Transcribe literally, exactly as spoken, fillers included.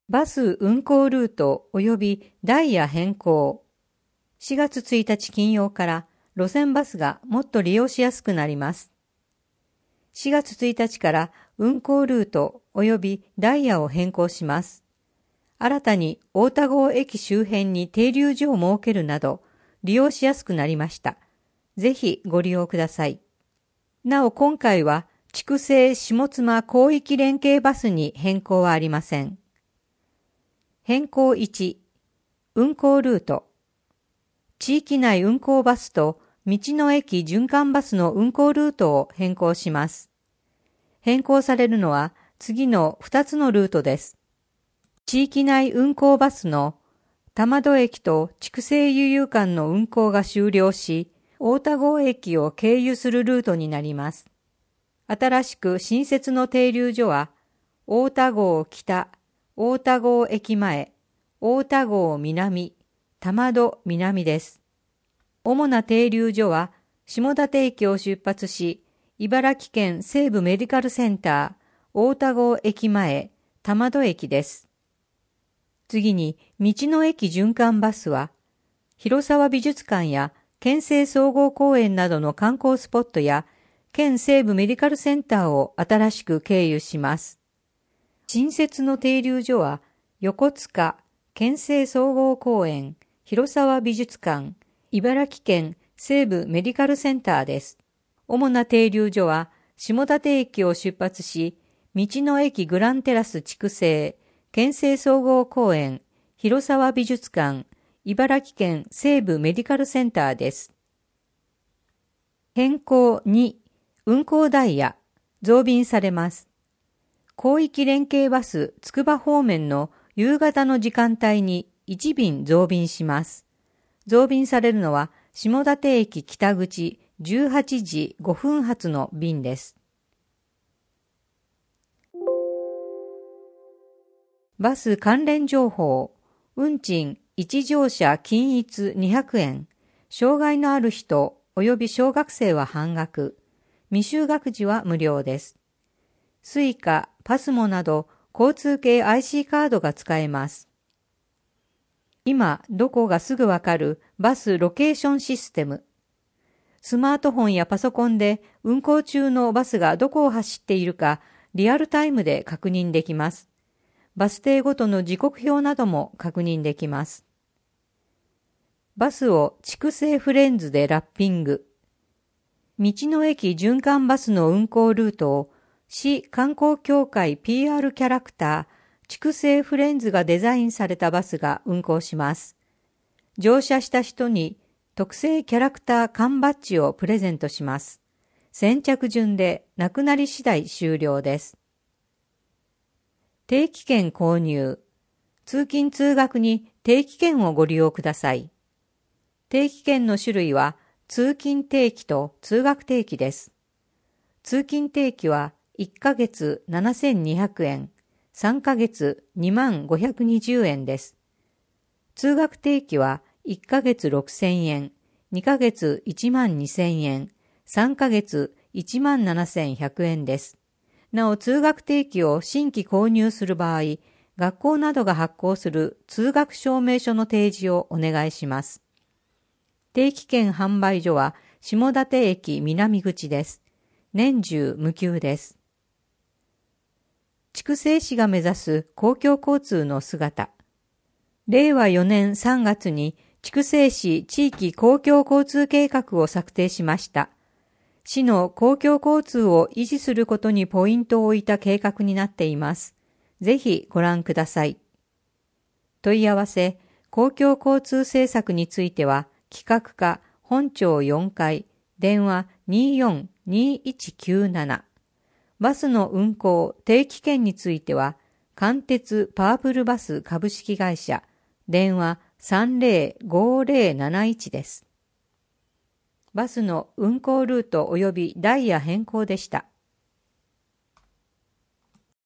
バス運行ルート及びダイヤ変更。しがつついたち金曜から路線バスがもっと利用しやすくなります。しがつついたちから運行ルート及びダイヤを変更します。新たに大田郷駅周辺に停留所を設けるなど利用しやすくなりました。ぜひご利用ください。なお今回は筑西下妻広域連携バスに変更はありません。変更いち、運行ルート。地域内運行バスと道の駅循環バスの運行ルートを変更します。変更されるのは次のふたつのルートです。地域内運行バスの玉戸駅と筑西輸々間の運行が終了し、大田郷駅を経由するルートになります。新しく新設の停留所は、大田郷北、大田郷駅前、大田郷南、玉戸南です。主な停留所は、下館駅を出発し、茨城県西部メディカルセンター、大田郷駅前、玉戸駅です。次に、道の駅循環バスは、広沢美術館や県西総合公園などの観光スポットや、県西部メディカルセンターを新しく経由します。新設の停留所は、横須賀、県西総合公園、広沢美術館、茨城県西部メディカルセンターです。主な停留所は、下館駅を出発し、道の駅グランテラス筑西、県西総合公園、広沢美術館、茨城県西部メディカルセンターです。変更に、運行ダイヤ、増便されます。広域連携バスつくば方面の夕方の時間帯にいちびん増便します。増便されるのは下館駅北口じゅうはちじごふん発の便です。バス関連情報、運賃いち乗車均一にひゃくえん、障害のある人及び小学生は半額、未就学児は無料です。スイカ、パスモなど交通系 アイシー カードが使えます。今どこがすぐわかるバスロケーションシステム。スマートフォンやパソコンで運行中のバスがどこを走っているかリアルタイムで確認できます。バス停ごとの時刻表なども確認できます。バスを筑西フレンズでラッピング。道の駅循環バスの運行ルートを市観光協会 ピーアール キャラクター、筑西フレンズがデザインされたバスが運行します。乗車した人に特製キャラクター缶バッジをプレゼントします。先着順でなくなり次第終了です。定期券購入。通勤通学に定期券をご利用ください。定期券の種類は通勤定期と通学定期です。通勤定期はいっかげつななせんにひゃくえん、さんかげつにまんごひゃくにじゅうえんです。通学定期はいっかげつろくせんえん、にかげついちまんにせんえん、さんかげついちまんななせんひゃくえんです。なお通学定期を新規購入する場合、学校などが発行する通学証明書の提示をお願いします。定期券販売所は下館駅南口です。年中無休です。筑西市が目指す公共交通の姿。れいわよねんさんがつに筑西市地域公共交通計画を策定しました。市の公共交通を維持することにポイントを置いた計画になっています。ぜひご覧ください。問い合わせ、公共交通政策については、企画課本町よんかい、電話 にーよんにーいちきゅうなな。バスの運行、定期券については、関鉄パープルバス株式会社、電話 さんぜろごぜろなないち です。バスの運行ルート及びダイヤ変更でした。